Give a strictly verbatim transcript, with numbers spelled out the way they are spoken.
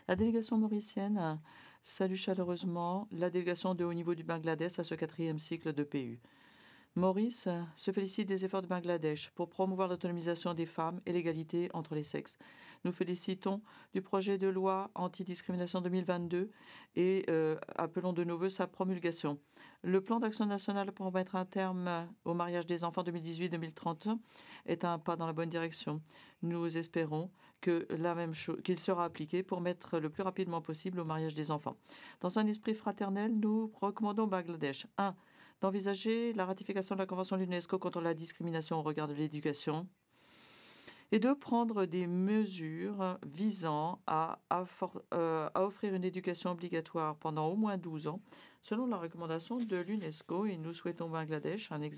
La délégation mauricienne euh, salue chaleureusement la délégation de haut niveau du Bangladesh à ce quatrième cycle de P U. Maurice euh, se félicite des efforts de Bangladesh pour promouvoir l'autonomisation des femmes et l'égalité entre les sexes. Nous félicitons du projet de loi antidiscrimination deux mille vingt-deux et euh, appelons de nos voeux sa promulgation. Le plan d'action national pour mettre un terme au mariage des enfants deux mille dix-huit deux mille trente est un pas dans la bonne direction. Nous espérons que la même chose, qu'il sera appliqué pour mettre le plus rapidement possible au mariage des enfants. Dans un esprit fraternel, nous recommandons au Bangladesh un d'envisager la ratification de la Convention de l'UNESCO contre la discrimination au regard de l'éducation et de prendre des mesures visant à, à, euh, à offrir une éducation obligatoire pendant au moins douze ans, selon la recommandation de l'UNESCO. Et nous souhaitons au Bangladesh un exemple